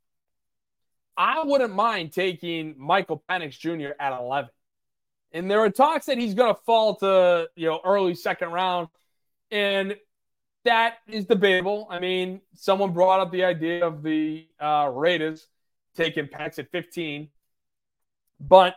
I wouldn't mind taking Michael Penix Jr. at 11. And there are talks that he's going to fall to, early second round. And that is debatable. I mean, someone brought up the idea of the Raiders taking Penix at 15. But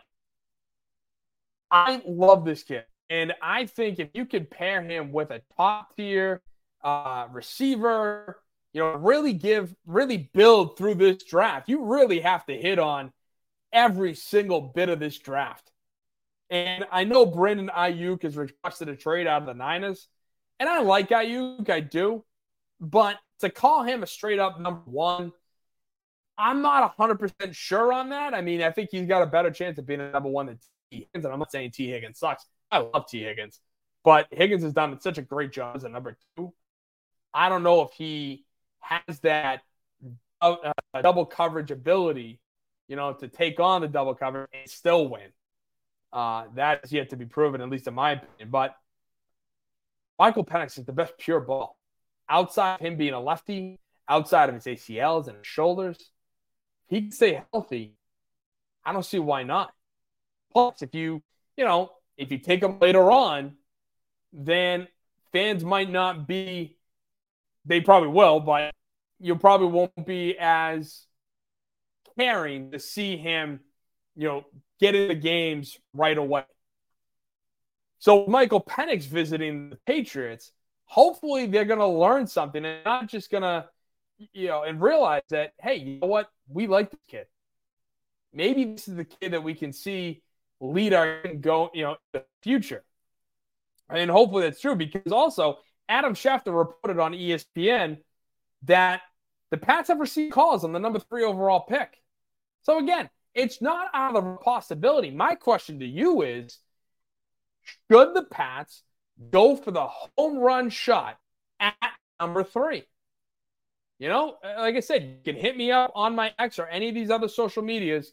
I love this kid. And I think if you could pair him with a top-tier receiver, really build through this draft, you really have to hit on every single bit of this draft. And I know Brandon Ayuk has requested a trade out of the Niners, and I like Ayuk, I do. But to call him a straight-up number 1, I'm not 100% sure on that. I mean, I think he's got a better chance of being a number 1 than T. Higgins, and I'm not saying T. Higgins sucks. I love T. Higgins. But Higgins has done such a great job as a number 2. I don't know if he has that double coverage ability, to take on the double coverage and still win. That is yet to be proven, at least in my opinion. But Michael Penix is the best pure ball. Outside of him being a lefty, outside of his ACLs and his shoulders, if he can stay healthy, I don't see why not. Plus, if you take him later on, then fans might not be, they probably will, but you probably won't be as caring to see him, get in the games right away. So Michael Penix visiting the Patriots, hopefully they're going to learn something and not just going to, and realize that, hey, you know what? We like this kid. Maybe this is the kid that we can see lead our go, in the future. And hopefully that's true, because also Adam Schefter reported on ESPN that the Pats have received calls on the number 3 overall pick. So again, it's not out of the possibility. My question to you is, should the Pats go for the home run shot at number 3? Like I said, you can hit me up on my X or any of these other social medias.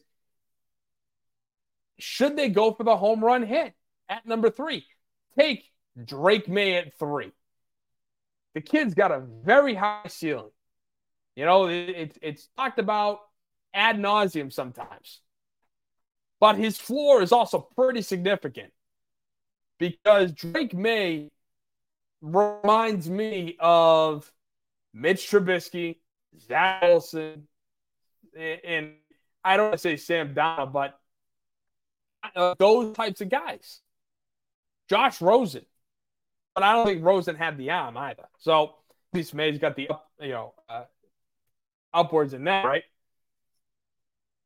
Should they go for the home run hit at number 3? Take Drake May at 3. The kid's got a very high ceiling. It's talked about ad nauseum sometimes. But his floor is also pretty significant, because Drake May reminds me of Mitch Trubisky, Zach Wilson, and I don't want to say Sam Darnold, but those types of guys. Josh Rosen. But I don't think Rosen had the arm either. So at least May's got the upwards in that, right?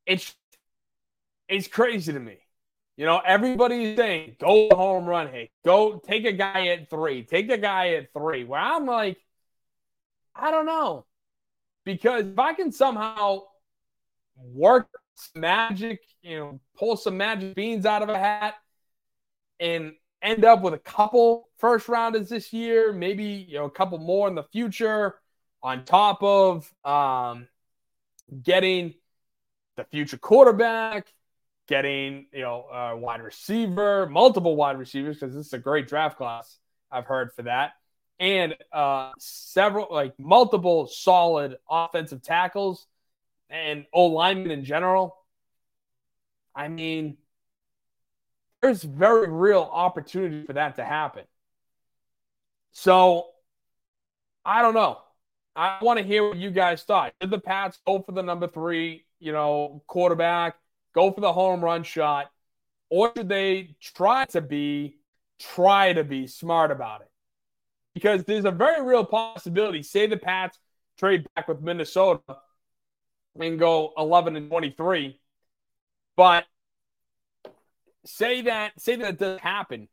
it's it's crazy to me. Everybody's saying, go home run, hey, go take a guy at 3, take a guy at 3. Where I'm like, I don't know. Because if I can somehow work some magic, pull some magic beans out of a hat and end up with a couple first rounders this year, maybe, a couple more in the future on top of getting the future quarterback, getting, a wide receiver, multiple wide receivers, because this is a great draft class, I've heard, for that. And multiple solid offensive tackles and O-linemen in general. I mean, there's very real opportunity for that to happen. So, I don't know. I want to hear what you guys thought. Did the Pats go for the number 3, quarterback, go for the home run shot, or should they try to be smart about it? Because there's a very real possibility, say the Pats trade back with Minnesota and go 11-23, but say that doesn't happen.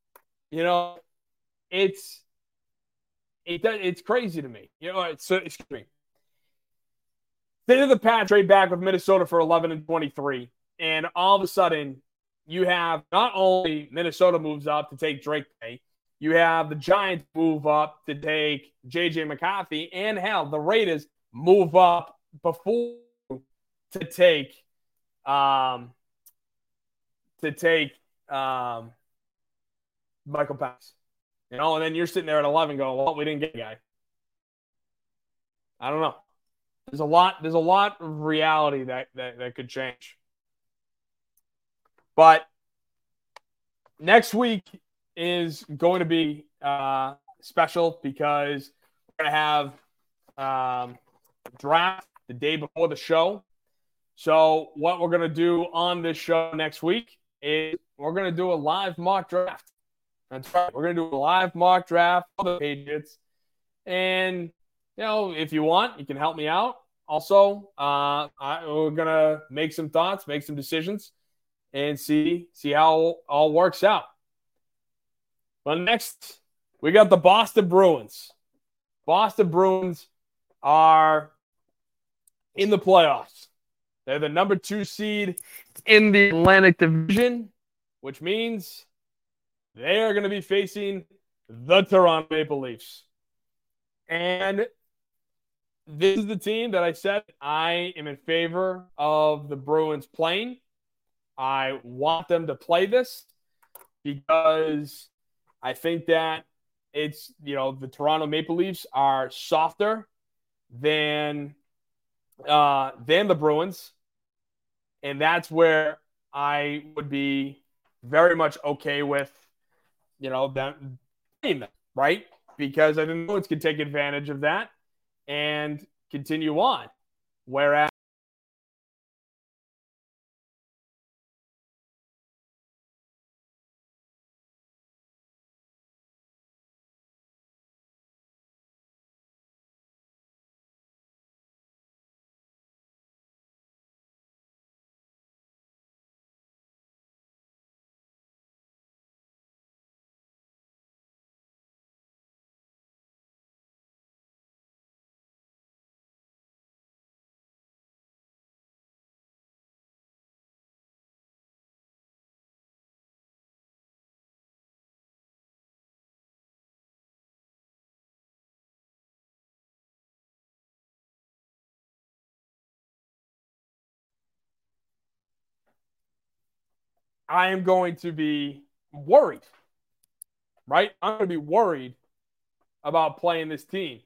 It's crazy to me. Excuse me. Say that the Pats trade back with Minnesota for 11-23, and all of a sudden you have not only Minnesota moves up to take Drake May, you have the Giants move up to take J.J. McCarthy, and hell, the Raiders move up before to take Michael Pass. And then you're sitting there at 11 going, well, we didn't get a guy. I don't know. There's a lot of reality that could change. But next week is going to be special because we're going to have draft the day before the show. So what we're going to do on this show next week is we're going to do a live mock draft. That's right. We're going to do a live mock draft for the Patriots. And, if you want, you can help me out. Also, we're going to make some thoughts, make some decisions, and see how it all works out. But next, we got the Boston Bruins. Boston Bruins are in the playoffs. They're the number 2 seed in the Atlantic Division, which means they are going to be facing the Toronto Maple Leafs. And this is the team that I said I am in favor of the Bruins playing. I want them to play this because I think that it's, the Toronto Maple Leafs are softer than the Bruins. And that's where I would be very much okay with, them playing them, right? Because I think the Bruins can take advantage of that and continue on. Whereas I am going to be worried, right? I'm going to be worried about playing this team.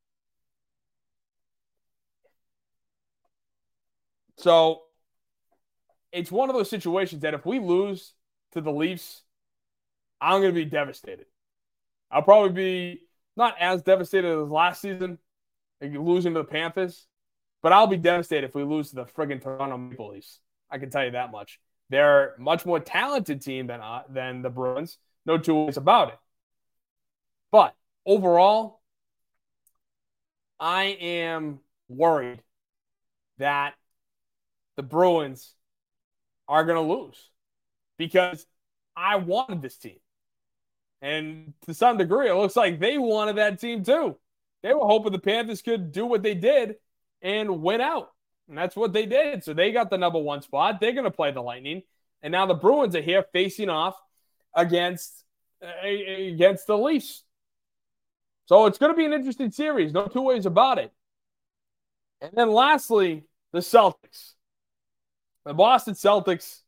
So it's one of those situations that if we lose to the Leafs, I'm going to be devastated. I'll probably be not as devastated as last season, like losing to the Panthers, but I'll be devastated if we lose to the friggin' Toronto Maple Leafs. I can tell you that much. They're a much more talented team than the Bruins. No two ways about it. But overall, I am worried that the Bruins are going to lose because I wanted this team. And to some degree, it looks like they wanted that team too. They were hoping the Panthers could do what they did and win out. And that's what they did. So they got the number one spot. They're going to play the Lightning. And now the Bruins are here facing off against the Leafs. So it's going to be an interesting series. No two ways about it. And then lastly, the Celtics. The Boston Celtics.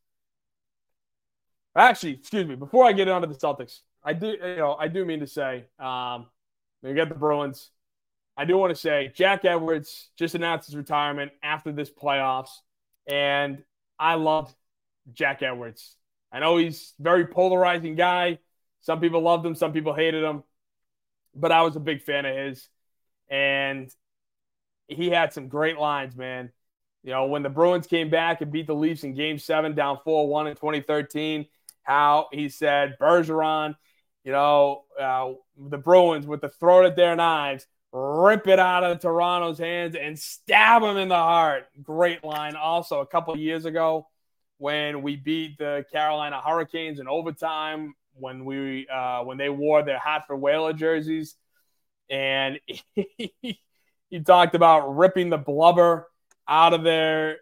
Actually, excuse me. Before I get onto the Celtics, I do mean to say, we get the Bruins. I do want to say Jack Edwards just announced his retirement after this playoffs, and I loved Jack Edwards. I know he's a very polarizing guy. Some people loved him, some people hated him, but I was a big fan of his, and he had some great lines, man. You know, when the Bruins came back and beat the Leafs in Game 7, down 4-1 in 2013, how he said Bergeron, the Bruins with the throat at their knives, rip it out of Toronto's hands and stab him in the heart. Great line. Also, a couple of years ago when we beat the Carolina Hurricanes in overtime, when they wore their Hartford Whaler jerseys, and he talked about ripping the blubber out of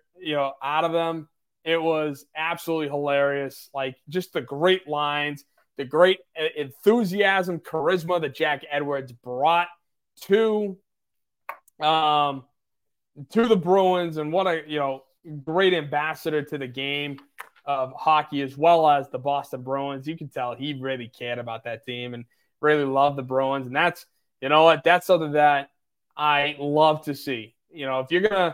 them. It was absolutely hilarious. Like, just the great lines, the great enthusiasm, charisma that Jack Edwards brought to the Bruins, and what a great ambassador to the game of hockey, as well as the Boston Bruins. You can tell he really cared about that team and really loved the Bruins, and that's something that I love to see. If you're gonna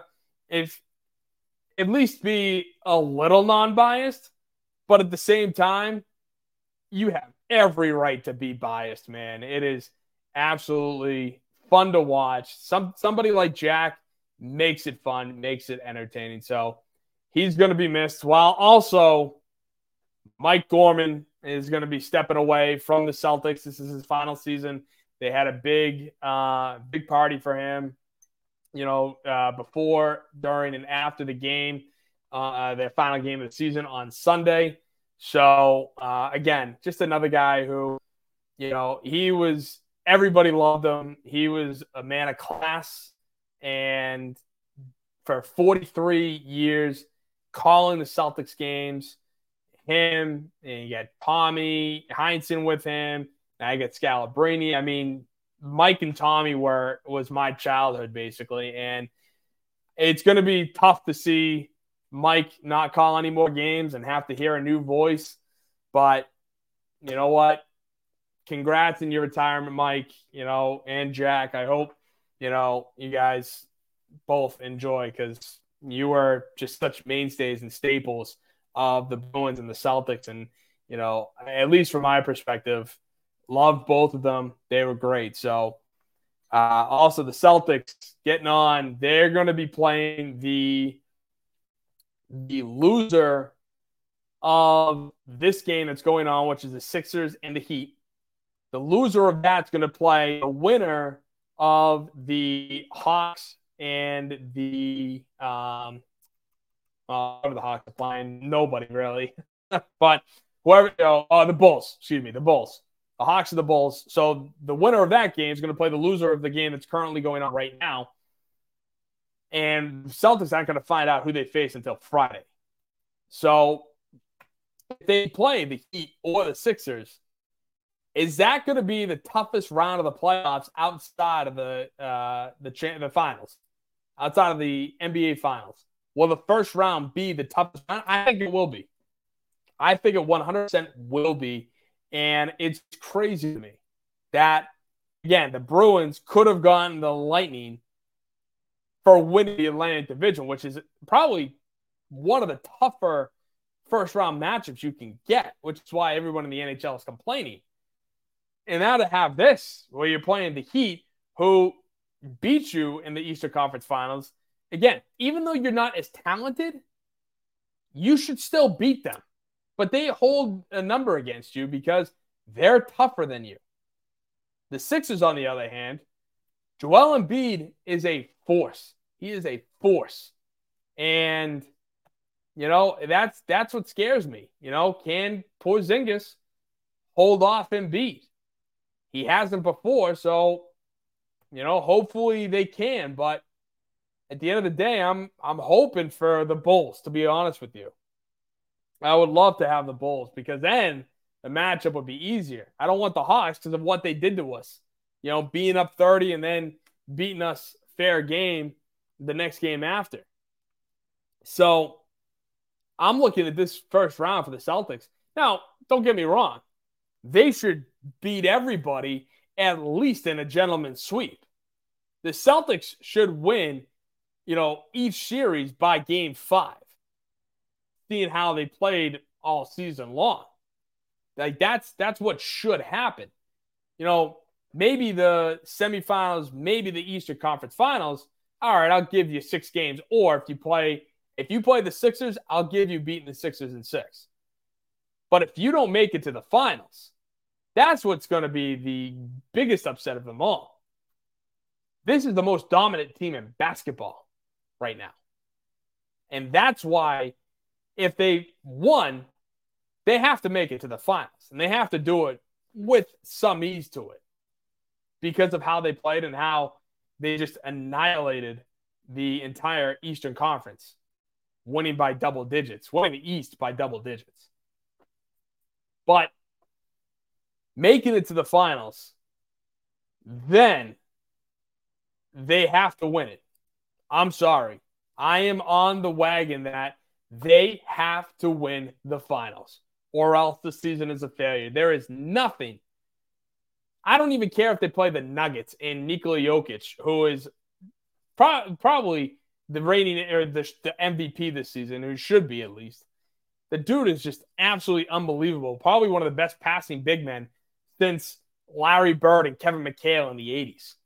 at least be a little non-biased, but at the same time, you have every right to be biased, man. It is absolutely fun to watch. Somebody like Jack makes it fun, makes it entertaining. So he's going to be missed, while also Mike Gorman is going to be stepping away from the Celtics. This is his final season. They had a big party for him, before, during, and after the game, their final game of the season on Sunday. So, again, just another guy who, everybody loved him. He was a man of class, and for 43 years, calling the Celtics games, him, and you got Tommy Heinsohn with him. Now you got Scalabrine. I mean, Mike and Tommy was my childhood, basically, and it's going to be tough to see Mike not call any more games and have to hear a new voice. But you know what? Congrats in your retirement, Mike, and Jack. I hope, you guys both enjoy, because you were just such mainstays and staples of the Bruins and the Celtics. And, at least from my perspective, loved both of them. They were great. So also the Celtics getting on, they're going to be playing the loser of this game that's going on, which is the Sixers and the Heat. The loser of that's going to play the winner of the Hawks and the what are the Hawks playing? Nobody really, but whoever. The Bulls. Excuse me, the Bulls. The Hawks and the Bulls. So the winner of that game is going to play the loser of the game that's currently going on right now. And Celtics aren't going to find out who they face until Friday. So if they play the Heat or the Sixers, is that going to be the toughest round of the playoffs outside of the finals, outside of the NBA finals? Will the first round be the toughest round? I think it will be. I think it 100% will be. And it's crazy to me that, again, the Bruins could have gotten the Lightning for winning the Atlantic Division, which is probably one of the tougher first-round matchups you can get, which is why everyone in the NHL is complaining. And now to have this, where you're playing the Heat, who beat you in the Eastern Conference Finals, again, even though you're not as talented, you should still beat them. But they hold a number against you because they're tougher than you. The Sixers, on the other hand, Joel Embiid is a force. He is a force. And That's what scares me. Can Porzingis hold off Embiid? He hasn't before, so hopefully they can. But at the end of the day, I'm hoping for the Bulls, to be honest with you. I would love to have the Bulls because then the matchup would be easier. I don't want the Hawks because of what they did to us. Being up 30 and then beating us fair game the next game after. So I'm looking at this first round for the Celtics. Now, don't get me wrong. They should beat everybody at least in a gentleman's sweep. The Celtics should win, each series by game 5, seeing how they played all season long. Like that's what should happen. Maybe the semifinals, maybe the Eastern Conference Finals. All right, I'll give you 6 games. Or if you play the Sixers, I'll give you beating the Sixers in 6. But if you don't make it to the finals, that's what's going to be the biggest upset of them all. This is the most dominant team in basketball right now. And that's why if they won, they have to make it to the finals. And they have to do it with some ease to it because of how they played and how they just annihilated the entire Eastern Conference, winning by double digits, winning the East by double digits. But making it to the finals, then they have to win it. I'm sorry. I am on the wagon that they have to win the finals or else the season is a failure. There is nothing. I don't even care if they play the Nuggets and Nikola Jokic, who is probably the reigning or the MVP this season, who should be at least. The dude is just absolutely unbelievable. Probably one of the best passing big men since Larry Bird and Kevin McHale in the 80s.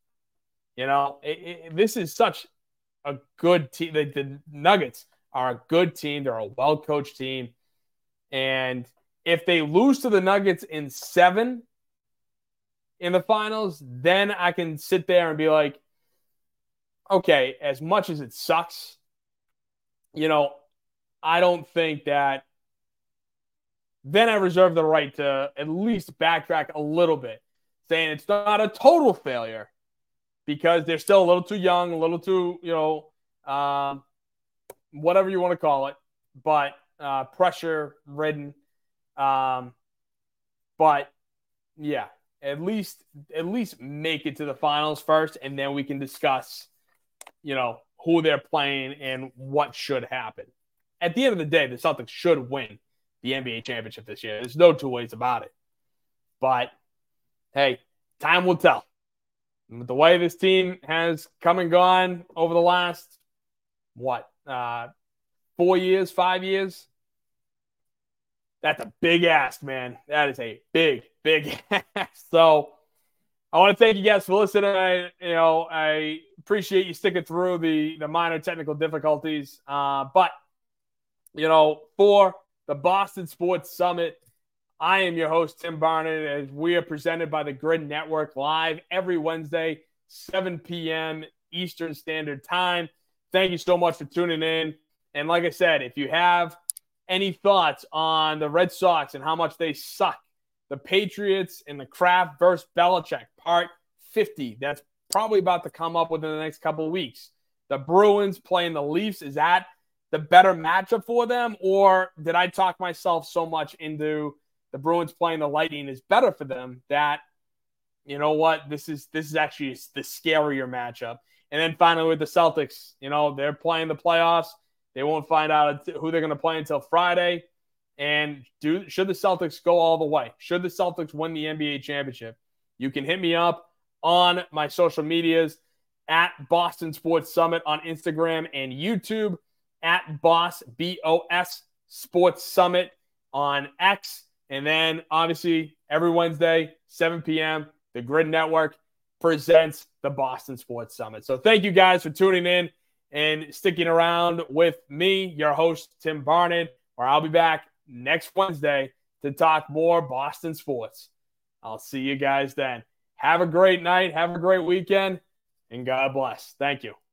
This is such a good team. The Nuggets are a good team. They're a well-coached team. And if they lose to the Nuggets in 7 in the finals, then I can sit there and be like, okay, as much as it sucks, I don't think that then I reserve the right to at least backtrack a little bit, saying it's not a total failure because they're still a little too young, a little too, whatever you want to call it, but pressure-ridden. But yeah, at least make it to the finals first, and then we can discuss, who they're playing and what should happen. At the end of the day, the Celtics should win the NBA championship this year. There's no two ways about it. But hey, time will tell. The way this team has come and gone over the last 4 years, 5 years. That's a big ask, man. That is a big ask. So I want to thank you guys for listening. I appreciate you sticking through the minor technical difficulties. But for the Boston Sports Summit, I am your host, Tim Barnett, as we are presented by the Grid Network live every Wednesday, 7 p.m. Eastern Standard Time. Thank you so much for tuning in. And like I said, if you have any thoughts on the Red Sox and how much they suck, the Patriots and the Kraft versus Belichick, part 50, that's probably about to come up within the next couple of weeks. The Bruins playing the Leafs, is that the better matchup for them? Or did I talk myself so much into the Bruins playing the Lightning is better for them that, this is actually the scarier matchup. And then finally with the Celtics, they're playing the playoffs. They won't find out who they're going to play until Friday. And should the Celtics go all the way? Should the Celtics win the NBA championship? You can hit me up on my social medias at Boston Sports Summit on Instagram and YouTube, at Boss, B-O-S, Sports Summit on X. And then, obviously, every Wednesday, 7 p.m., the Grid Network presents the Boston Sports Summit. So thank you guys for tuning in and sticking around with me, your host, Tim Barnett, where I'll be back next Wednesday to talk more Boston sports. I'll see you guys then. Have a great night. Have a great weekend. And God bless. Thank you.